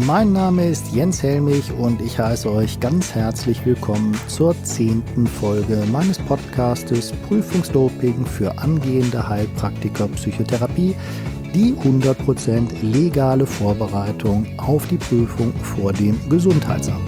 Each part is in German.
Mein Name ist Jens Helmich und ich heiße euch ganz herzlich willkommen zur 10. Folge meines Podcastes Prüfungsdoping für angehende Heilpraktiker Psychotherapie, die 100% legale Vorbereitung auf die Prüfung vor dem Gesundheitsamt.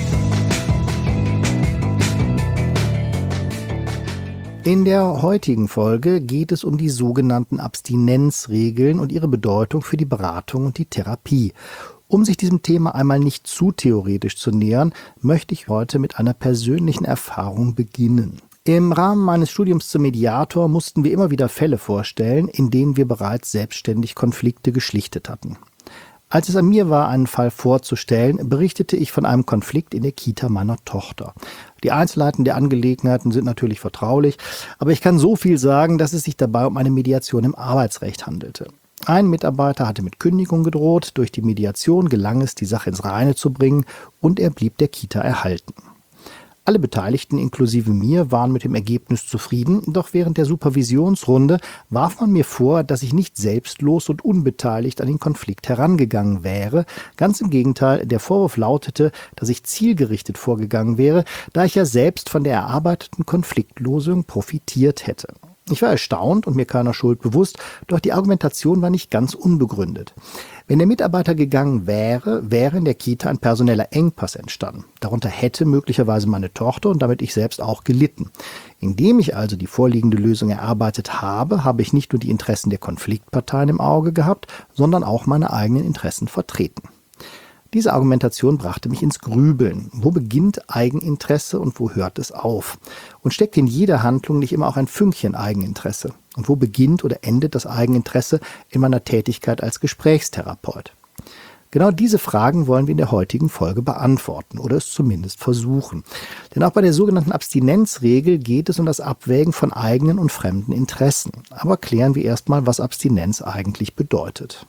In der heutigen Folge geht es um die sogenannten Abstinenzregeln und ihre Bedeutung für die Beratung und die Therapie. Um sich diesem Thema einmal nicht zu theoretisch zu nähern, möchte ich heute mit einer persönlichen Erfahrung beginnen. Im Rahmen meines Studiums zum Mediator mussten wir immer wieder Fälle vorstellen, in denen wir bereits selbstständig Konflikte geschlichtet hatten. Als es an mir war, einen Fall vorzustellen, berichtete ich von einem Konflikt in der Kita meiner Tochter. Die Einzelheiten der Angelegenheiten sind natürlich vertraulich, aber ich kann so viel sagen, dass es sich dabei um eine Mediation im Arbeitsrecht handelte. Ein Mitarbeiter hatte mit Kündigung gedroht, durch die Mediation gelang es, die Sache ins Reine zu bringen und er blieb der Kita erhalten. Alle Beteiligten, inklusive mir, waren mit dem Ergebnis zufrieden, doch während der Supervisionsrunde warf man mir vor, dass ich nicht selbstlos und unbeteiligt an den Konflikt herangegangen wäre. Ganz im Gegenteil, der Vorwurf lautete, dass ich zielgerichtet vorgegangen wäre, da ich ja selbst von der erarbeiteten Konfliktlösung profitiert hätte. Ich war erstaunt und mir keiner Schuld bewusst, doch die Argumentation war nicht ganz unbegründet. Wenn der Mitarbeiter gegangen wäre, wäre in der Kita ein personeller Engpass entstanden. Darunter hätte möglicherweise meine Tochter und damit ich selbst auch gelitten. Indem ich also die vorliegende Lösung erarbeitet habe, habe ich nicht nur die Interessen der Konfliktparteien im Auge gehabt, sondern auch meine eigenen Interessen vertreten. Diese Argumentation brachte mich ins Grübeln. Wo beginnt Eigeninteresse und wo hört es auf? Und steckt in jeder Handlung nicht immer auch ein Fünkchen Eigeninteresse? Und wo beginnt oder endet das Eigeninteresse in meiner Tätigkeit als Gesprächstherapeut? Genau diese Fragen wollen wir in der heutigen Folge beantworten oder es zumindest versuchen. Denn auch bei der sogenannten Abstinenzregel geht es um das Abwägen von eigenen und fremden Interessen. Aber klären wir erstmal, was Abstinenz eigentlich bedeutet.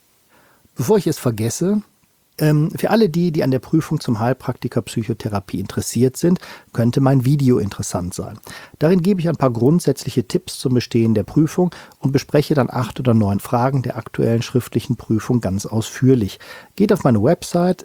Bevor ich es vergesse: Für alle die an der Prüfung zum Heilpraktiker Psychotherapie interessiert sind, könnte mein Video interessant sein. Darin gebe ich ein paar grundsätzliche Tipps zum Bestehen der Prüfung und bespreche dann 8 oder 9 Fragen der aktuellen schriftlichen Prüfung ganz ausführlich. Geht auf meine Website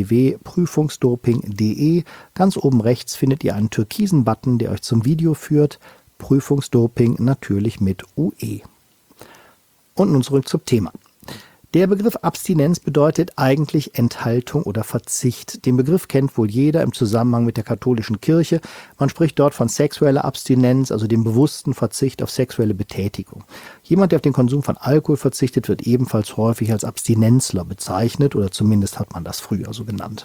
www.prüfungsdoping.de. Ganz oben rechts findet ihr einen türkisen Button, der euch zum Video führt. Prüfungsdoping natürlich mit UE. Und nun zurück zum Thema. Der Begriff Abstinenz bedeutet eigentlich Enthaltung oder Verzicht. Den Begriff kennt wohl jeder im Zusammenhang mit der katholischen Kirche. Man spricht dort von sexueller Abstinenz, also dem bewussten Verzicht auf sexuelle Betätigung. Jemand, der auf den Konsum von Alkohol verzichtet, wird ebenfalls häufig als Abstinenzler bezeichnet, oder zumindest hat man das früher so genannt.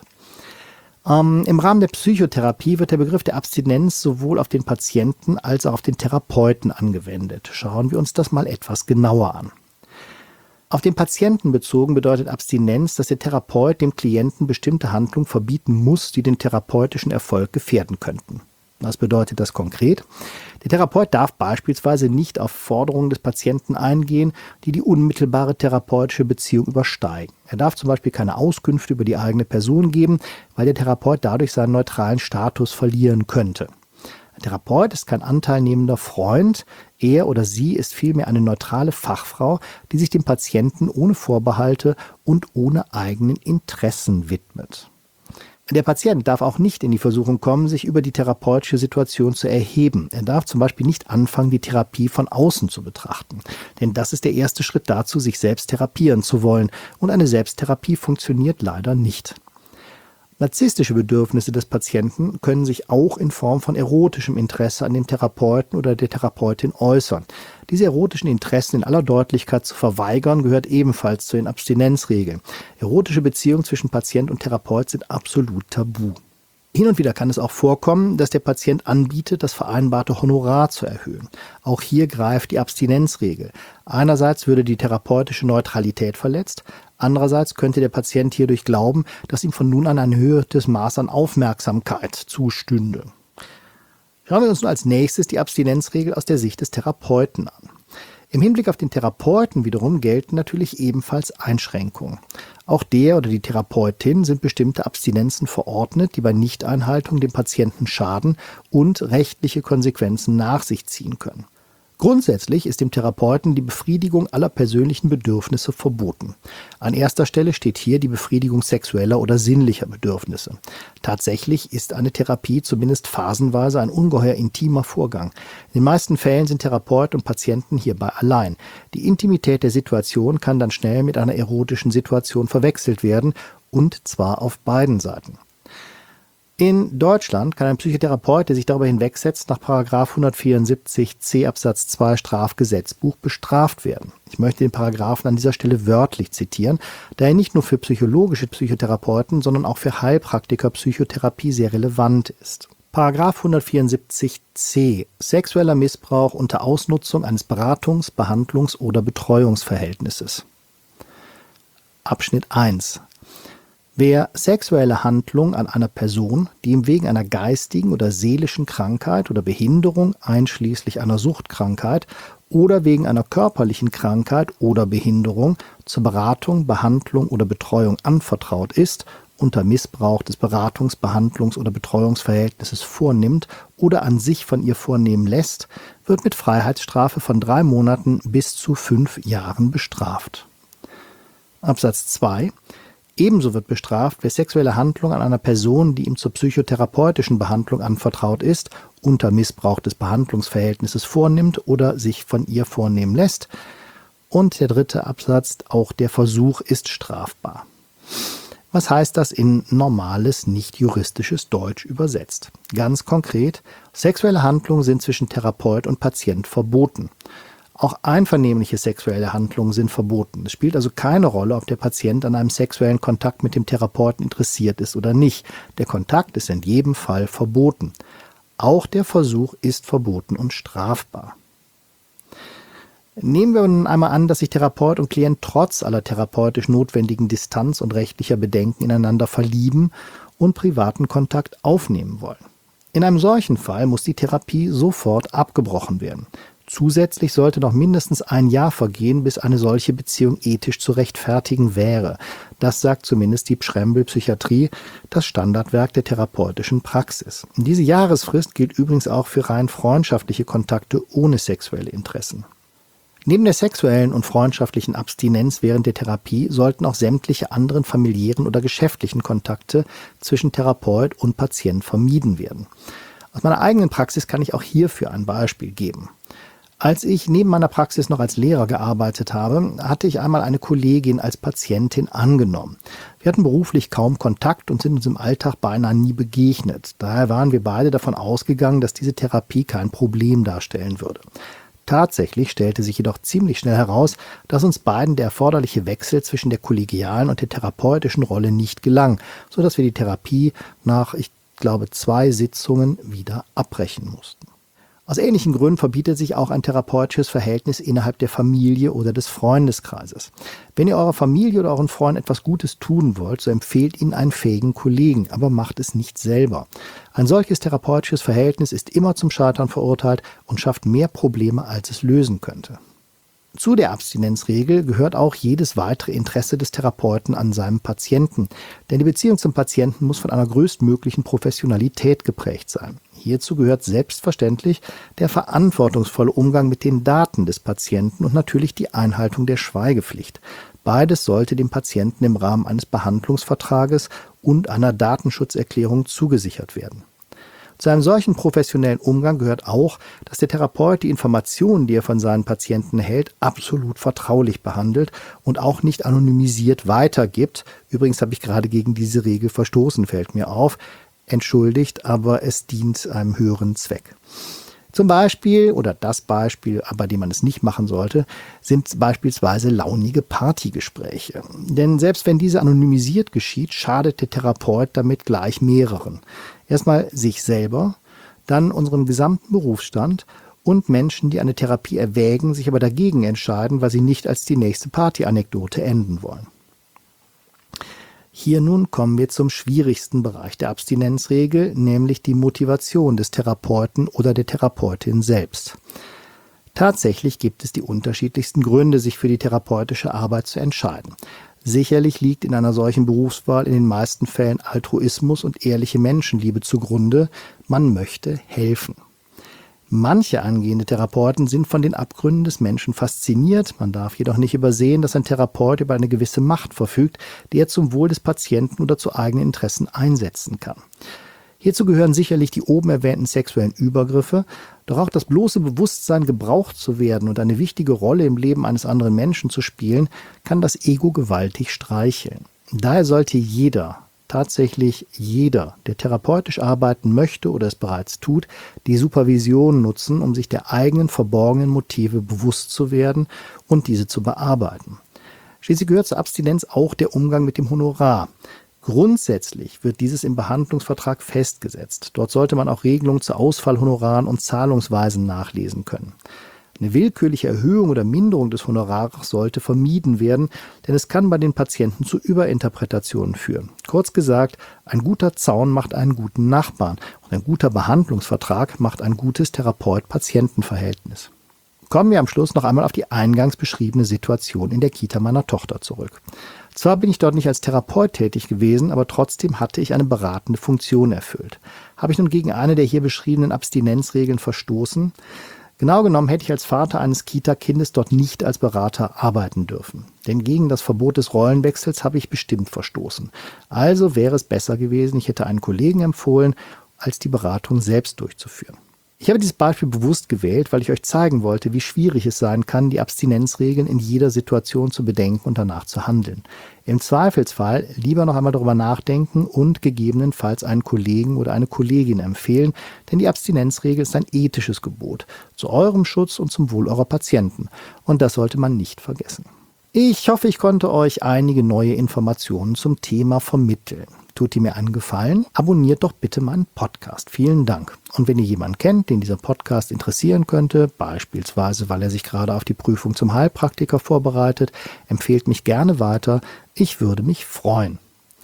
Im Rahmen der Psychotherapie wird der Begriff der Abstinenz sowohl auf den Patienten als auch auf den Therapeuten angewendet. Schauen wir uns das mal etwas genauer an. Auf den Patienten bezogen bedeutet Abstinenz, dass der Therapeut dem Klienten bestimmte Handlungen verbieten muss, die den therapeutischen Erfolg gefährden könnten. Was bedeutet das konkret? Der Therapeut darf beispielsweise nicht auf Forderungen des Patienten eingehen, die die unmittelbare therapeutische Beziehung übersteigen. Er darf zum Beispiel keine Auskünfte über die eigene Person geben, weil der Therapeut dadurch seinen neutralen Status verlieren könnte. Ein Therapeut ist kein anteilnehmender Freund, er oder sie ist vielmehr eine neutrale Fachfrau, die sich dem Patienten ohne Vorbehalte und ohne eigenen Interessen widmet. Der Patient darf auch nicht in die Versuchung kommen, sich über die therapeutische Situation zu erheben. Er darf zum Beispiel nicht anfangen, die Therapie von außen zu betrachten. Denn das ist der erste Schritt dazu, sich selbst therapieren zu wollen. Und eine Selbsttherapie funktioniert leider nicht. Narzisstische Bedürfnisse des Patienten können sich auch in Form von erotischem Interesse an dem Therapeuten oder der Therapeutin äußern. Diese erotischen Interessen in aller Deutlichkeit zu verweigern, gehört ebenfalls zu den Abstinenzregeln. Erotische Beziehungen zwischen Patient und Therapeut sind absolut tabu. Hin und wieder kann es auch vorkommen, dass der Patient anbietet, das vereinbarte Honorar zu erhöhen. Auch hier greift die Abstinenzregel. Einerseits würde die therapeutische Neutralität verletzt, andererseits könnte der Patient hierdurch glauben, dass ihm von nun an ein erhöhtes Maß an Aufmerksamkeit zustünde. Schauen wir uns nun als nächstes die Abstinenzregel aus der Sicht des Therapeuten an. Im Hinblick auf den Therapeuten wiederum gelten natürlich ebenfalls Einschränkungen. Auch der oder die Therapeutin sind bestimmte Abstinenzen verordnet, die bei Nichteinhaltung dem Patienten schaden und rechtliche Konsequenzen nach sich ziehen können. Grundsätzlich ist dem Therapeuten die Befriedigung aller persönlichen Bedürfnisse verboten. An erster Stelle steht hier die Befriedigung sexueller oder sinnlicher Bedürfnisse. Tatsächlich ist eine Therapie zumindest phasenweise ein ungeheuer intimer Vorgang. In den meisten Fällen sind Therapeut und Patienten hierbei allein. Die Intimität der Situation kann dann schnell mit einer erotischen Situation verwechselt werden, und zwar auf beiden Seiten. In Deutschland kann ein Psychotherapeut, der sich darüber hinwegsetzt, nach § 174c Absatz 2 Strafgesetzbuch bestraft werden. Ich möchte den Paragraphen an dieser Stelle wörtlich zitieren, da er nicht nur für psychologische Psychotherapeuten, sondern auch für Heilpraktiker Psychotherapie sehr relevant ist. § 174c Sexueller Missbrauch unter Ausnutzung eines Beratungs-, Behandlungs- oder Betreuungsverhältnisses. Abschnitt 1. Wer sexuelle Handlung an einer Person, die ihm wegen einer geistigen oder seelischen Krankheit oder Behinderung einschließlich einer Suchtkrankheit oder wegen einer körperlichen Krankheit oder Behinderung zur Beratung, Behandlung oder Betreuung anvertraut ist, unter Missbrauch des Beratungs-, Behandlungs- oder Betreuungsverhältnisses vornimmt oder an sich von ihr vornehmen lässt, wird mit Freiheitsstrafe von 3 Monaten bis zu 5 Jahren bestraft. Absatz 2. Ebenso wird bestraft, wer sexuelle Handlung an einer Person, die ihm zur psychotherapeutischen Behandlung anvertraut ist, unter Missbrauch des Behandlungsverhältnisses vornimmt oder sich von ihr vornehmen lässt. Und der 3. Absatz, auch der Versuch ist strafbar. Was heißt das in normales, nicht juristisches Deutsch übersetzt? Ganz konkret, sexuelle Handlungen sind zwischen Therapeut und Patient verboten. Auch einvernehmliche sexuelle Handlungen sind verboten. Es spielt also keine Rolle, ob der Patient an einem sexuellen Kontakt mit dem Therapeuten interessiert ist oder nicht. Der Kontakt ist in jedem Fall verboten. Auch der Versuch ist verboten und strafbar. Nehmen wir nun einmal an, dass sich Therapeut und Klient trotz aller therapeutisch notwendigen Distanz und rechtlicher Bedenken ineinander verlieben und privaten Kontakt aufnehmen wollen. In einem solchen Fall muss die Therapie sofort abgebrochen werden. Zusätzlich sollte noch mindestens 1 Jahr vergehen, bis eine solche Beziehung ethisch zu rechtfertigen wäre. Das sagt zumindest die Pschrembel-Psychiatrie, das Standardwerk der therapeutischen Praxis. Diese Jahresfrist gilt übrigens auch für rein freundschaftliche Kontakte ohne sexuelle Interessen. Neben der sexuellen und freundschaftlichen Abstinenz während der Therapie sollten auch sämtliche anderen familiären oder geschäftlichen Kontakte zwischen Therapeut und Patient vermieden werden. Aus meiner eigenen Praxis kann ich auch hierfür ein Beispiel geben. Als ich neben meiner Praxis noch als Lehrer gearbeitet habe, hatte ich einmal eine Kollegin als Patientin angenommen. Wir hatten beruflich kaum Kontakt und sind uns im Alltag beinahe nie begegnet. Daher waren wir beide davon ausgegangen, dass diese Therapie kein Problem darstellen würde. Tatsächlich stellte sich jedoch ziemlich schnell heraus, dass uns beiden der erforderliche Wechsel zwischen der kollegialen und der therapeutischen Rolle nicht gelang, sodass wir die Therapie nach, ich glaube, 2 Sitzungen wieder abbrechen mussten. Aus ähnlichen Gründen verbietet sich auch ein therapeutisches Verhältnis innerhalb der Familie oder des Freundeskreises. Wenn ihr eurer Familie oder euren Freunden etwas Gutes tun wollt, so empfehlt ihnen einen fähigen Kollegen, aber macht es nicht selber. Ein solches therapeutisches Verhältnis ist immer zum Scheitern verurteilt und schafft mehr Probleme, als es lösen könnte. Zu der Abstinenzregel gehört auch jedes weitere Interesse des Therapeuten an seinem Patienten, denn die Beziehung zum Patienten muss von einer größtmöglichen Professionalität geprägt sein. Hierzu gehört selbstverständlich der verantwortungsvolle Umgang mit den Daten des Patienten und natürlich die Einhaltung der Schweigepflicht. Beides sollte dem Patienten im Rahmen eines Behandlungsvertrages und einer Datenschutzerklärung zugesichert werden. Zu einem solchen professionellen Umgang gehört auch, dass der Therapeut die Informationen, die er von seinen Patienten erhält, absolut vertraulich behandelt und auch nicht anonymisiert weitergibt. Übrigens habe ich gerade gegen diese Regel verstoßen, fällt mir auf. Entschuldigt, aber es dient einem höheren Zweck. Zum Beispiel, oder das Beispiel, bei dem man es nicht machen sollte, sind beispielsweise launige Partygespräche. Denn selbst wenn diese anonymisiert geschieht, schadet der Therapeut damit gleich mehreren. Erstmal sich selber, dann unserem gesamten Berufsstand und Menschen, die eine Therapie erwägen, sich aber dagegen entscheiden, weil sie nicht als die nächste Partyanekdote enden wollen. Hier nun kommen wir zum schwierigsten Bereich der Abstinenzregel, nämlich die Motivation des Therapeuten oder der Therapeutin selbst. Tatsächlich gibt es die unterschiedlichsten Gründe, sich für die therapeutische Arbeit zu entscheiden. Sicherlich liegt in einer solchen Berufswahl in den meisten Fällen Altruismus und ehrliche Menschenliebe zugrunde. Man möchte helfen. Manche angehende Therapeuten sind von den Abgründen des Menschen fasziniert. Man darf jedoch nicht übersehen, dass ein Therapeut über eine gewisse Macht verfügt, die er zum Wohl des Patienten oder zu eigenen Interessen einsetzen kann. Hierzu gehören sicherlich die oben erwähnten sexuellen Übergriffe, doch auch das bloße Bewusstsein, gebraucht zu werden und eine wichtige Rolle im Leben eines anderen Menschen zu spielen, kann das Ego gewaltig streicheln. Daher sollte jeder, tatsächlich jeder, der therapeutisch arbeiten möchte oder es bereits tut, die Supervision nutzen, um sich der eigenen verborgenen Motive bewusst zu werden und diese zu bearbeiten. Schließlich gehört zur Abstinenz auch der Umgang mit dem Honorar. Grundsätzlich wird dieses im Behandlungsvertrag festgesetzt. Dort sollte man auch Regelungen zu Ausfallhonoraren und Zahlungsweisen nachlesen können. Eine willkürliche Erhöhung oder Minderung des Honorars sollte vermieden werden, denn es kann bei den Patienten zu Überinterpretationen führen. Kurz gesagt, ein guter Zaun macht einen guten Nachbarn und ein guter Behandlungsvertrag macht ein gutes Therapeut-Patienten-Verhältnis. Kommen wir am Schluss noch einmal auf die eingangs beschriebene Situation in der Kita meiner Tochter zurück. Zwar bin ich dort nicht als Therapeut tätig gewesen, aber trotzdem hatte ich eine beratende Funktion erfüllt. Habe ich nun gegen eine der hier beschriebenen Abstinenzregeln verstoßen? Genau genommen hätte ich als Vater eines Kita-Kindes dort nicht als Berater arbeiten dürfen. Denn gegen das Verbot des Rollenwechsels habe ich bestimmt verstoßen. Also wäre es besser gewesen, ich hätte einen Kollegen empfohlen, als die Beratung selbst durchzuführen. Ich habe dieses Beispiel bewusst gewählt, weil ich euch zeigen wollte, wie schwierig es sein kann, die Abstinenzregeln in jeder Situation zu bedenken und danach zu handeln. Im Zweifelsfall lieber noch einmal darüber nachdenken und gegebenenfalls einen Kollegen oder eine Kollegin empfehlen, denn die Abstinenzregel ist ein ethisches Gebot, zu eurem Schutz und zum Wohl eurer Patienten. Und das sollte man nicht vergessen. Ich hoffe, ich konnte euch einige neue Informationen zum Thema vermitteln. Tut ihr mir einen Gefallen? Abonniert doch bitte meinen Podcast. Vielen Dank. Und wenn ihr jemanden kennt, den dieser Podcast interessieren könnte, beispielsweise weil er sich gerade auf die Prüfung zum Heilpraktiker vorbereitet, empfehlt mich gerne weiter. Ich würde mich freuen.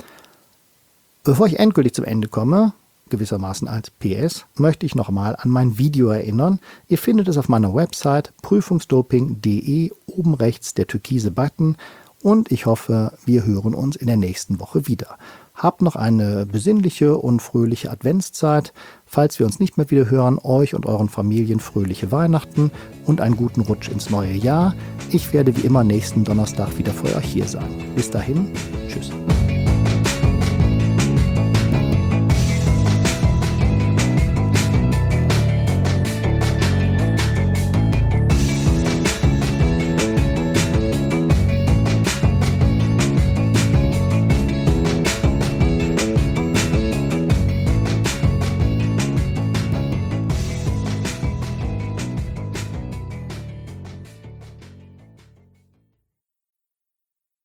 Bevor ich endgültig zum Ende komme, gewissermaßen als PS, möchte ich nochmal an mein Video erinnern. Ihr findet es auf meiner Website prüfungsdoping.de, oben rechts der türkise Button, und ich hoffe, wir hören uns in der nächsten Woche wieder. Habt noch eine besinnliche und fröhliche Adventszeit. Falls wir uns nicht mehr wieder hören, euch und euren Familien fröhliche Weihnachten und einen guten Rutsch ins neue Jahr. Ich werde wie immer nächsten Donnerstag wieder für euch hier sein. Bis dahin, tschüss.